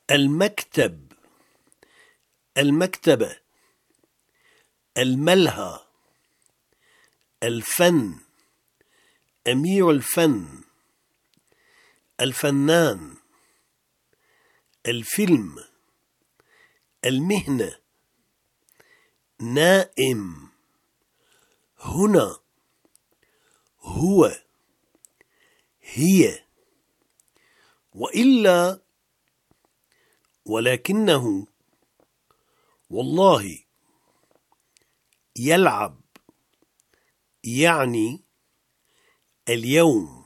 المكتب، المكتبة، الملهى، الفن، أمير الفن، الفنان، الفيلم، المهنة، نائم، هنا، هو، هي، وإلا، ولكنه، والله، يلعب، يعني اليوم.